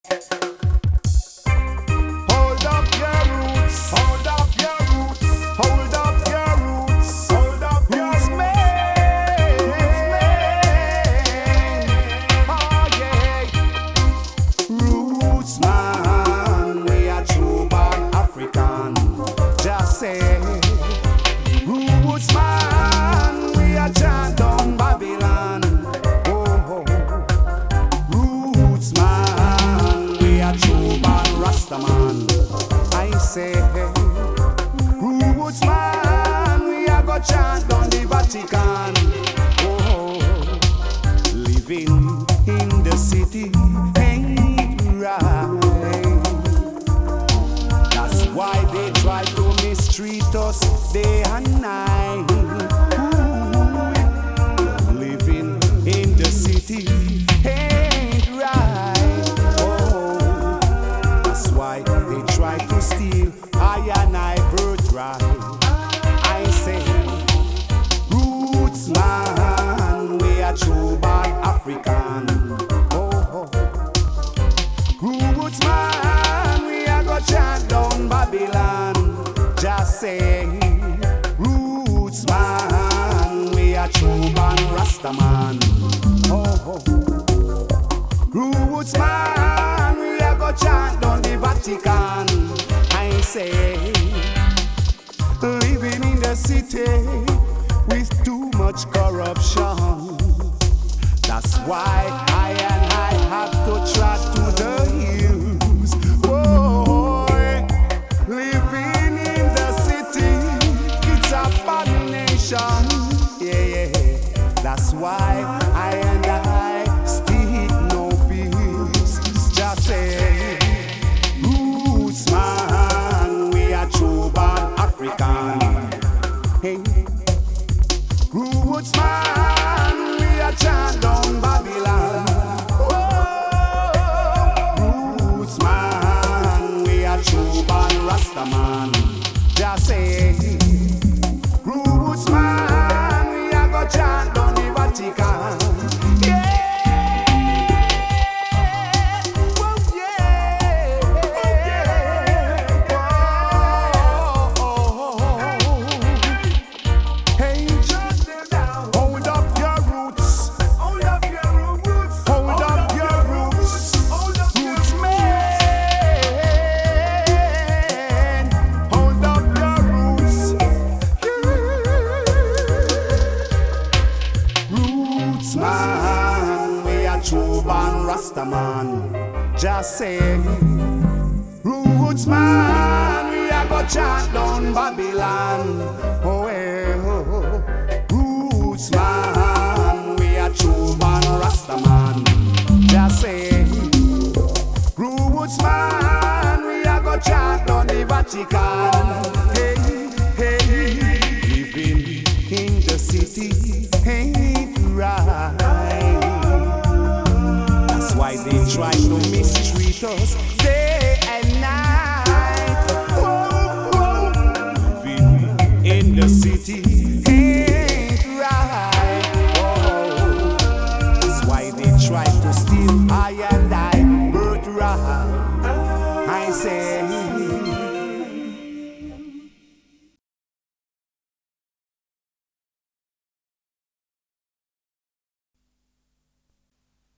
Hold up your roots. Hold up your roots. Hold up your roots. Hold up your roots, man. Oh yeah. Roots man, we are true born African. Just say, roots man, we are chant on Babylon. Oh, roots man, we are true born Rastaman. I say, roots man, we are go chant on the Vatican. Oh, living in the city ain't right. That's why they try to mistreat us day and night. Ooh, living in the city ain't right. Oh, that's why they try to steal I and I birthright. I say, roots man, we are true born African. Oh, roots man, we are go chant down Babylon. Just say, roots man, we are true born Rastaman. Oh, roots man, we are go chant down the Vatican. I say, living in the city with too much corruption. That's why I and I have to trot to the hills. Boy, living in the city, it's abomination. Yeah, yeah. That's why I and I still no peace. Just say, roots man, we are true born African. Hey, roots man, we are chant down Babylon. Oh, roots man, we are true born Rastaman. Just say, roots man, we are go chant down the Vatican. Yeah, oh yeah, hey, hold up your roots. Hold up your roots. Hold up your roots. Roots man. Hold up your roots. Roots man, we are true born Rastaman. Just say, roots man, we are go chant down Babylon. Oh, oh. Roots man, we are true born Rastaman. Just say, roots man, we are go chant down the Vatican. Hey, hey, living in the city ain't right. That's why they try to mistreat us day and night. Whoa, whoa. Living in the city ain't right. Oh, that's why they try to steal I